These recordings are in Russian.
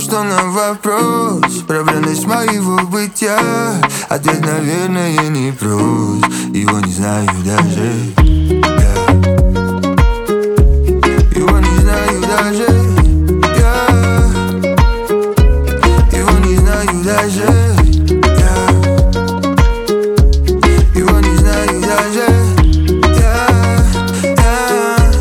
что на вопрос про бренность моего бытия ответ, наверное, не прост. Его не знаю даже, yeah. Его не знаю даже, yeah. Его не знаю даже, yeah. Его не знаю даже, yeah, yeah.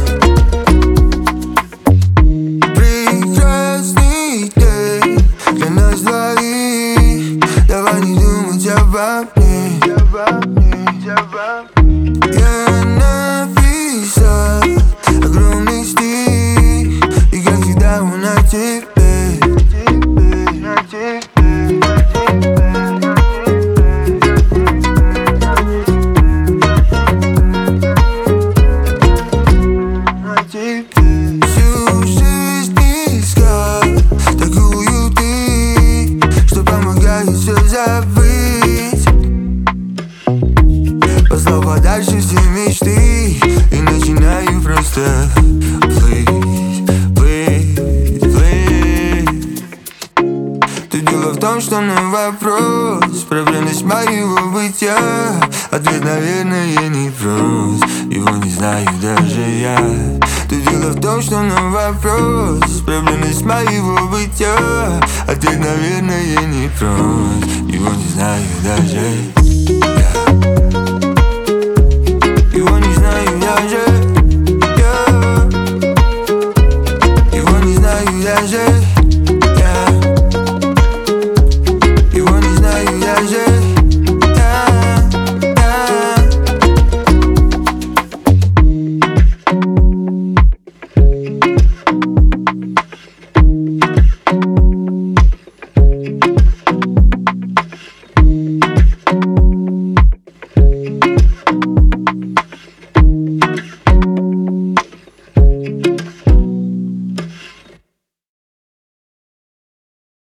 Прекрасный день для нас двоих. Давай не думать обо мне. Я написал огромный стих, и как всегда он на тебе, на тебе. Всю жизнь искал такую ты, что помогает все забыть. Послал подальше все мечты и начинаю просто плыть, плыть, плыть. Тут дело в том, что на вопрос про бренность моего бытия ответ, наверное, не прост. Его не знаю даже я. Тут дело в том, что на вопрос про бренность моего бытия ответ, наверное, не прост. Его не знаю даже.